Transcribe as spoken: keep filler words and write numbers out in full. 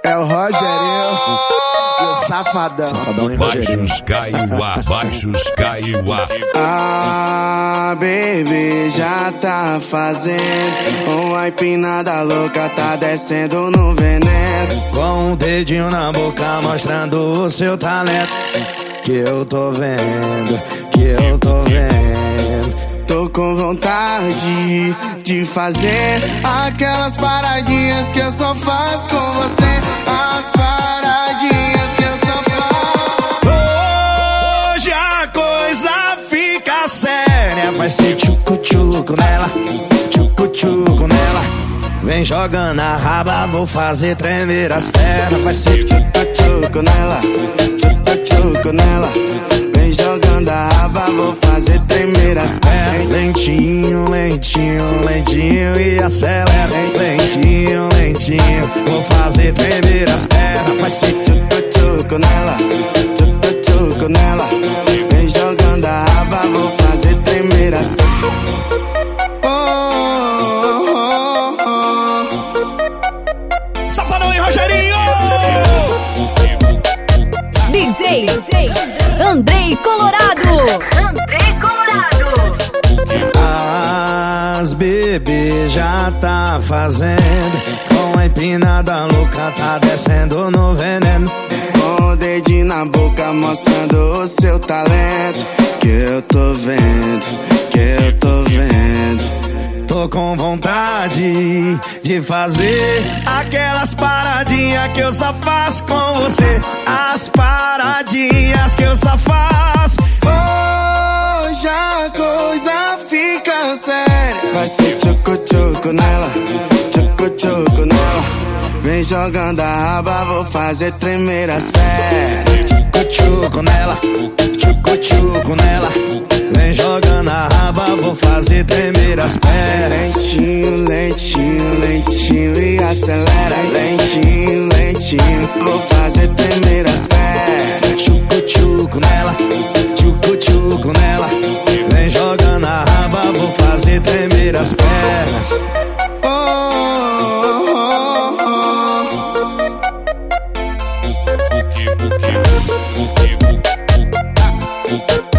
É o Rogerinho, o safadão. Safadão e Baixos Kaiowá, baixos Kaiowá. Ah, baby, já tá fazendo uma empinada louca, tá descendo no veneno. Com um dedinho na boca mostrando o seu talento. Que eu tô vendo, que eu tô vendo. Tô com vontade de fazer aquelas paradinhas que eu só faço com você. As paradinhas que eu só faço. Hoje a coisa fica séria. Vai ser tchucu-tchucu nela, tchucu-tchucu nela. Vem jogando a raba, vou fazer tremer as pernas. Vai ser tchucu-tchucu nela, tchucu-tchucu nela. Vem jogando a raba, vou fazer tremer as pernas. Lentinho, lentinho, lentinho e acelera. Lentinho, lentinho, vou fazer tremer as pernas. Vai ser tchucu-tchucu nela, tchucu-tchucu nela. Vem jogando a raba, vou fazer tremer as pernas. Safadão e Rogerinho! D J, D J Andrei Colorado. Andrei Colorado. As bebê já tá fazendo. Com a empinada louca tá descendo no veneno. Com o dedinho na boca mostrando o seu talento. Que eu tô vendo, que eu tô vendo. Tô com vontade de fazer aquelas paradinhas que eu só faço com você. As paradinhas que eu só faço. Hoje a coisa fica séria. Vai ser tchucu-tchucu nela, tchucu-tchucu nela. Vem jogando a raba, vou fazer tremer as pernas. Tchucu-tchucu nela, tchucu-tchucu nela. Vem jogando a raba, vou fazer tremer as pernas. Lentinho, lentinho, lentinho e acelera. Lentinho, lentinho, vou fazer tremer as pernas. Tchucu-tchucu nela, tchucu-tchucu nela. Vem jogando a raba, vou fazer tremer as pernas. Oh, oh, oh, oh. O que, o que, o que, o que, o que.